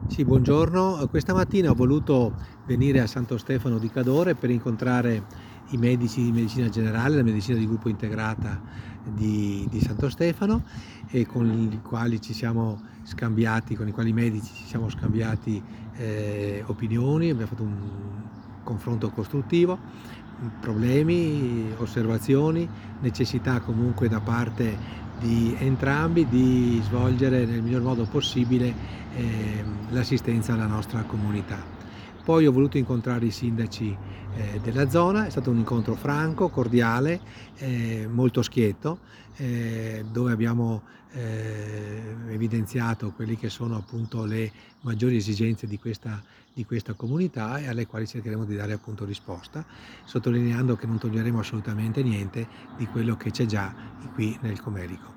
Sì, buongiorno. Questa mattina ho voluto venire a Santo Stefano di Cadore per incontrare i medici di medicina generale, la medicina di gruppo integrata di Santo Stefano, e con i quali medici ci siamo scambiati opinioni, abbiamo fatto un confronto costruttivo, problemi, osservazioni, necessità comunque da parte di entrambi di svolgere nel miglior modo possibile l'assistenza alla nostra comunità. Poi ho voluto incontrare i sindaci della zona, è stato un incontro franco, cordiale, molto schietto, dove abbiamo evidenziato quelli che sono appunto le maggiori esigenze di questa comunità e alle quali cercheremo di dare appunto risposta, sottolineando che non toglieremo assolutamente niente di quello che c'è già qui nel Comerico.